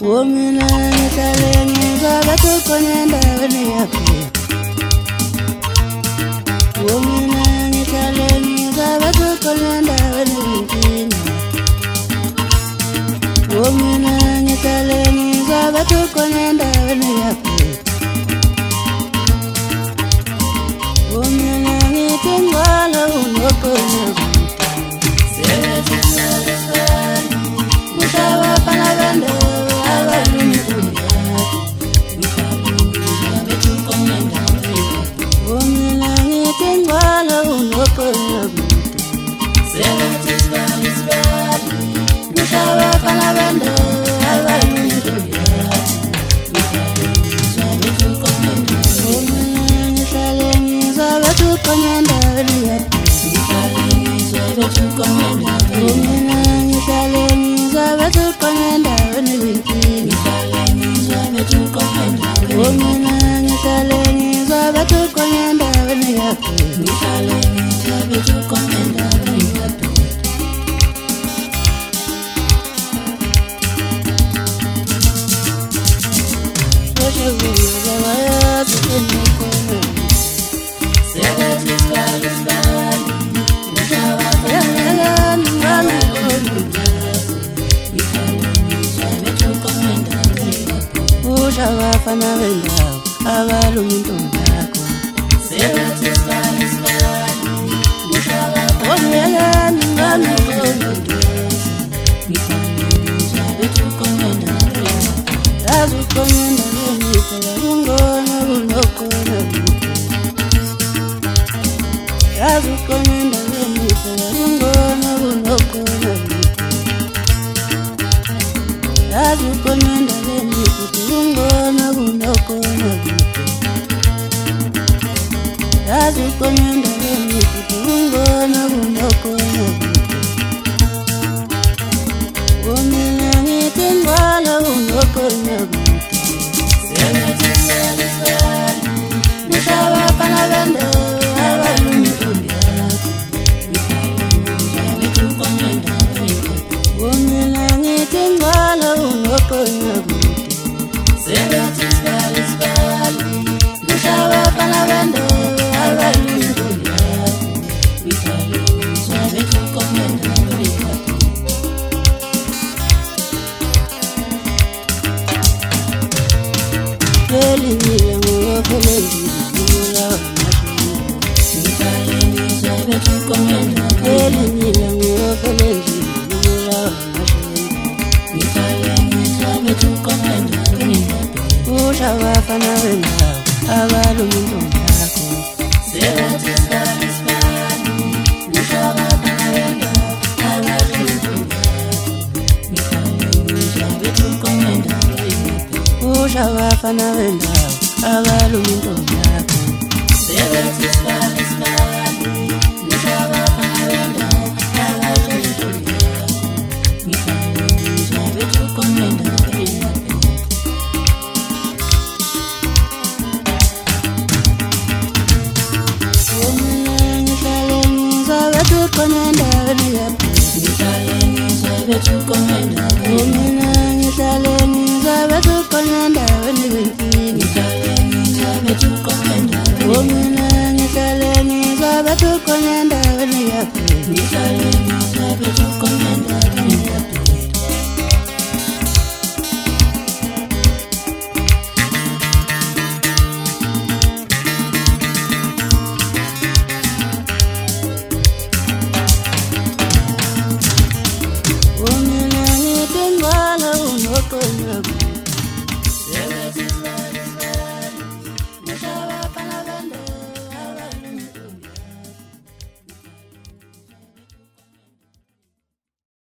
Womina ngitaleni zabatukonyenda weniyaphi. Womina ngitaleni zabatukonyenda weniyinkinga. Womina ngitaleni zabatukonyenda weniyaphi. Womina ngitengwala unokonya. Abafana bendawo abaluntombi yakho omyelani azukomenda nemiphela kungona kunokona azukomenda nemiphela kungona kunokona azukomenda kungona kunokona azukomenda kungona kunokona womina ngitengwala kunokona nishabafana bendo abaluntombi womina ngitengwala kunokona abafana bendawo abaluntombi yakho abafana bendawo abaluntombi yakho Womina ngitaleni zabatukonyenda weniyaphi.